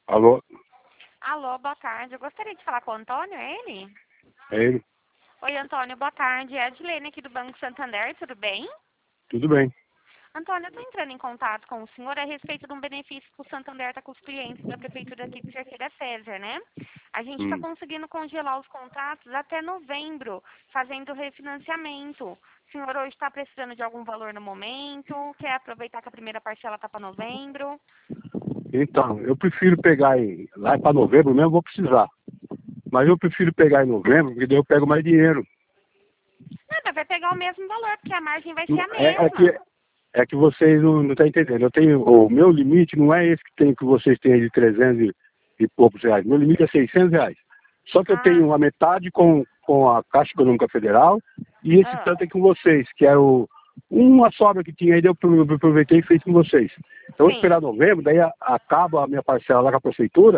Alô? Alô, boa tarde. Eu gostaria de falar com o Antônio, é ele? É ele? Oi, Antônio, boa tarde. É a Adilene aqui do Banco Santander, tudo bem? Tudo bem. Antônio, eu estou entrando em contato com o senhor a respeito de um benefício que o Santander está com os clientes da Prefeitura aqui de Cerqueira César, né? A gente está Hum. conseguindo congelar os contratos até novembro, fazendo refinanciamento. O senhor hoje está precisando de algum valor no momento? Quer aproveitar que a primeira parcela está para novembro? Então, eu prefiro pegar lá para novembro mesmo, vou precisar. Mas eu prefiro pegar em novembro, porque daí eu pego mais dinheiro. Não, mas vai pegar o mesmo valor, porque a margem vai ser a É, é que, mesma. é que vocês não estão entendendo. Eu tenho, o meu limite não é esse que vocês têm de 300 e poucos reais. Meu limite é 600 reais. Só que eu Ah, tenho a metade com a Caixa Econômica Federal e esse ah. tanto é com vocês, que é uma sobra que tinha aí, eu aproveitei e fiz com vocês. Então, eu vou Sim. esperar novembro, daí acaba a minha parcela lá com a prefeitura,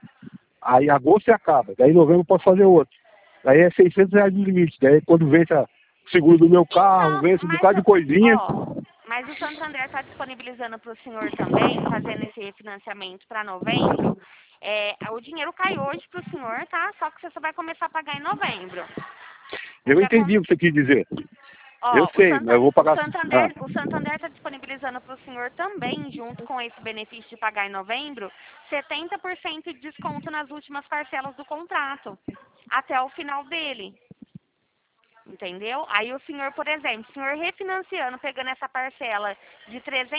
aí agosto acaba, daí novembro eu posso fazer outro. Daí é 600 reais de limite, daí quando vence o seguro do meu carro, Então, vence um mas, bocado de coisinha. mas o Santander está disponibilizando para o senhor também, fazendo esse refinanciamento para novembro. O dinheiro cai hoje para o senhor, tá? Só que você só vai começar a pagar em novembro. O Eu que entendi o que você quis dizer. Eu Ó, sei, mas eu vou pagar. Ah, O Santander está disponibilizando para o senhor também, junto com esse benefício de pagar em novembro, 70% de desconto nas últimas parcelas do contrato, até o final dele. Entendeu? Aí o senhor, por exemplo, o senhor refinanciando, pegando essa parcela de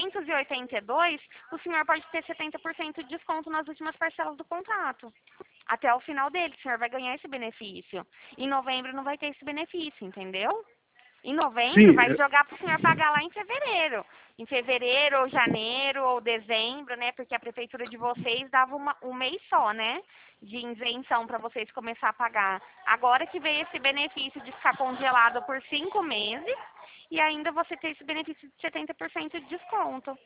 382, o senhor pode ter 70% de desconto nas últimas parcelas do contrato. Até o final dele, o senhor vai ganhar esse benefício. Em novembro não vai ter esse benefício, entendeu? Em novembro sim, vai jogar para o senhor pagar lá em fevereiro. Em fevereiro, ou janeiro, ou dezembro, né? Porque a prefeitura de vocês dava um mês só, né? De isenção para vocês começar a pagar. Agora que veio esse benefício de ficar congelado por 5 meses e ainda você ter esse benefício de 70% de desconto.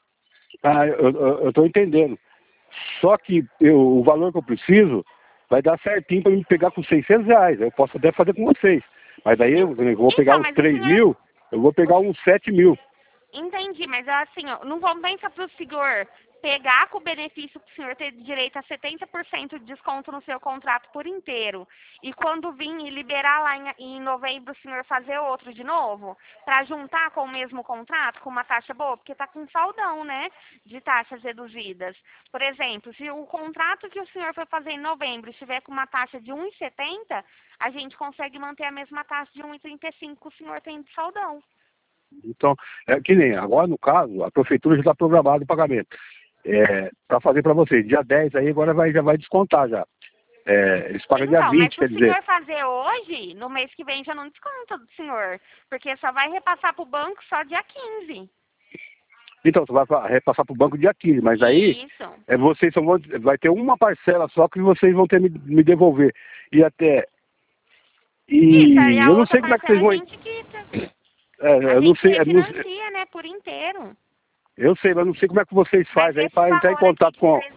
eu estou entendendo. Só que o valor que eu preciso vai dar certinho para me pegar com 600 reais. Eu posso até fazer com vocês. Mas daí eu vou pegar Então, uns mas o 3 senhor. mil, eu vou pegar uns 7 mil. Entendi, mas assim, ó, não compensa para o senhor pegar com o benefício que o senhor ter direito a 70% de desconto no seu contrato por inteiro. E quando vir e liberar lá em novembro, o senhor fazer outro de novo, para juntar com o mesmo contrato, com uma taxa boa, porque está com saldão, né, de taxas reduzidas. Por exemplo, se o contrato que o senhor foi fazer em novembro estiver com uma taxa de 1,70, a gente consegue manter a mesma taxa de 1,35 que o senhor tem de saldão. Então, é que nem agora no caso, a prefeitura já está programado o pagamento. Para fazer para vocês. Dia 10 aí agora já vai descontar já. Eles pagam dia Então, mas 20, se o quer dizer. senhor fazer hoje, no mês que vem já não desconta do senhor, porque só vai repassar para o banco só dia 15. Então, você vai repassar para o banco dia 15, mas aí Isso. vocês só vão, vai ter uma parcela só que vocês vão ter me devolver. E até. Isso, aí E a eu não outra sei como é que vocês parcela a vão. gente quita. A Eu não gente sei, refinancia, né, por inteiro. eu sei, mas não sei como é que vocês Mas fazem aí esse para entrar em valor aqui contato de com.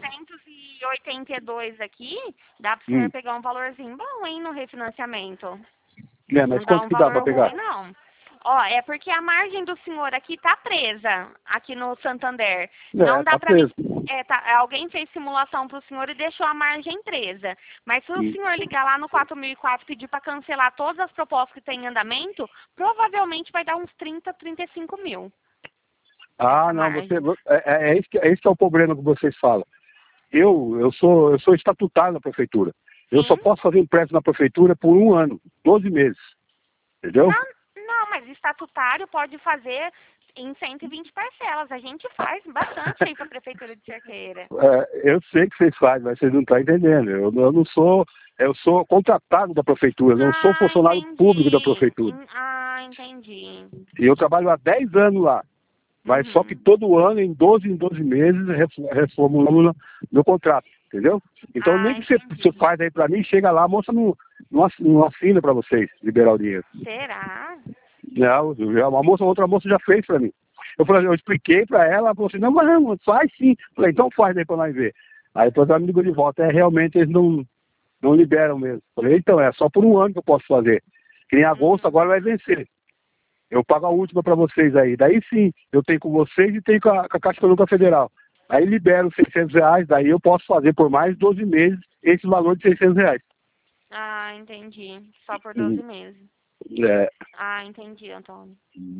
382 aqui, dá para o senhor Hum, pegar um valorzinho bom, hein, no refinanciamento. né, Não mas dá quanto um que dá para valor ruim, pegar? não. Ó, é porque a margem do senhor aqui tá presa, aqui no Santander. Não dá Tá pra mim. preso. Alguém fez simulação pro senhor e deixou a margem presa. Mas se o Hum. senhor ligar lá no 4004 e pedir para cancelar todas as propostas que tem em andamento, provavelmente vai dar uns 35 mil Ah, essa não, margem. é esse que é o problema que vocês falam. Eu sou estatutário na prefeitura. Eu só Sim? posso fazer empréstimo na prefeitura por um ano, 12 meses. Entendeu? Não, não, mas estatutário pode fazer em 120 parcelas. A gente faz bastante aí para a Prefeitura de Cerqueira. Eu sei que vocês fazem, mas vocês não estão entendendo. Eu não sou, eu sou contratado da prefeitura, eu não sou Ah, funcionário público da entendi. prefeitura. Entendi. E eu trabalho há 10 anos lá. Mas só que Uhum. todo ano, em 12 meses, reformulamos meu contrato, entendeu? Então nem Ah, que você entendi. faz aí para mim, chega lá, a moça não assina para vocês liberar o dinheiro. Será? Não, outra moça já fez para mim. Eu expliquei para ela, ela falou assim, não, mas não, faz sim. Falei, então faz aí para nós ver. Aí depois ela me ligou de volta, realmente eles não liberam mesmo. Falei, então, é só por um ano que eu posso fazer. Que em agosto Uhum. agora vai vencer. Eu pago a última para vocês aí. Daí sim, eu tenho com vocês e tenho com a Caixa Econômica Federal. Aí libero os R$ 600, daí eu posso fazer por mais 12 meses esse valor de R$ 600. Ah, entendi. Só por 12 meses. É, Ah, entendi, Antônio.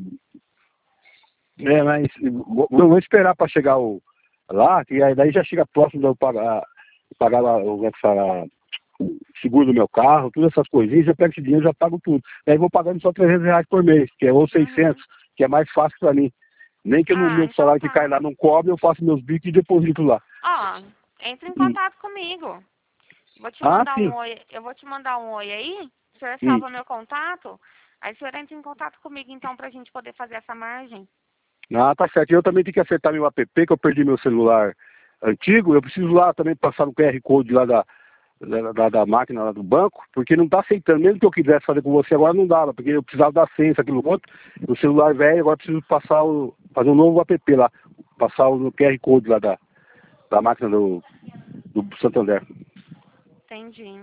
mas vou esperar para chegar lá, que aí daí já chega próximo de eu pagar lá, como é que fala, o seguro do meu carro, todas essas coisinhas, eu pego esse dinheiro e já pago tudo. Aí vou pagando só R$ 300 por mês, que é ou 600, que é mais fácil para mim. Nem que no Ah, meu então salário que tá. cai lá não cobre, eu faço meus bicos e deposito lá. Ó, entre em Hum. contato comigo. Vou te Ah, mandar sim. um oi. Eu vou te mandar um oi aí. O senhor Hum. salva meu contato. Aí o senhor entra em contato comigo, então, pra gente poder fazer essa margem. Ah, tá certo. E eu também tenho que acertar meu app, que eu perdi meu celular antigo. Eu preciso lá também passar no QR Code lá da máquina lá do banco, porque não está aceitando. Mesmo que eu quisesse fazer com você agora, não dava, porque eu precisava da senha, aquilo outro. O celular velho, agora eu preciso fazer um novo app lá. Passar o QR Code lá da máquina do Santander. Entendi.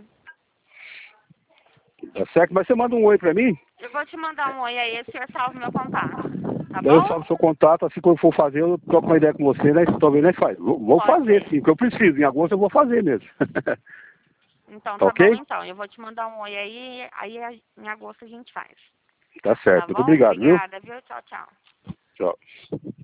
Tá certo? Mas você manda um oi pra mim, Eu vou te mandar um oi aí, o senhor salva meu contato. Tá daí eu bom? salvo seu contato, assim quando eu for fazer, eu troco uma ideia com você, né? Talvez nós faz. Vou Pode fazer, ser. sim, porque eu preciso. Em agosto eu vou fazer mesmo. Então Tá tá bom, ok? então. Eu vou te mandar um oi aí, em agosto a gente faz. Tá Tá certo. Muito bom? obrigado, viu? Obrigada, viu? Tchau, tchau. Tchau.